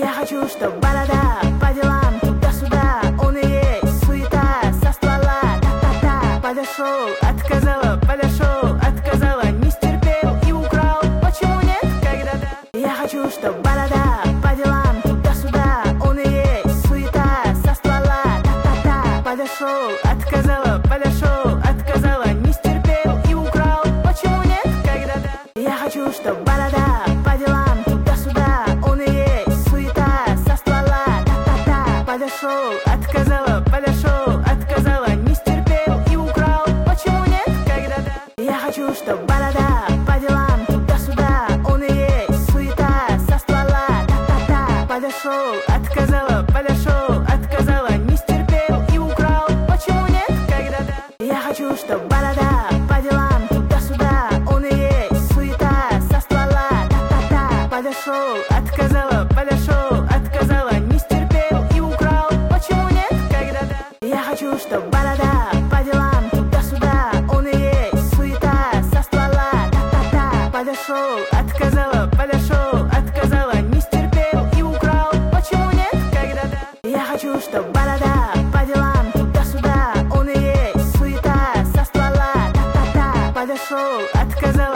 Я хочу, чтоб борода по делам туда-сюда. Он и есть суета со ствола. Та-та-та. Подошел, отказала, подошел, отказала. Не стерпел и украл. Почему нет, когда-то? Я хочу, чтоб борода по делам туда-сюда. Он и есть суета со ствола. Та-та-та. Подошел, отказала, подошел, отказала. Не стерпел и украл. Почему нет, когда-то? Я хочу, чтоб борода по делам туда-сюда. Он и есть суета со ствола. Та-та-та. Подошел, отказала, подошел, отказала. Не стерпел и украл. Почему нет, когда-то? Я хочу, чтоб борода по делам туда-сюда. Он и есть суета со ствола. Та-та-та. Подошел, отказала, подошел, отказала. Не стерпел и украл. Почему нет, когда-то? Я хочу, чтоб борода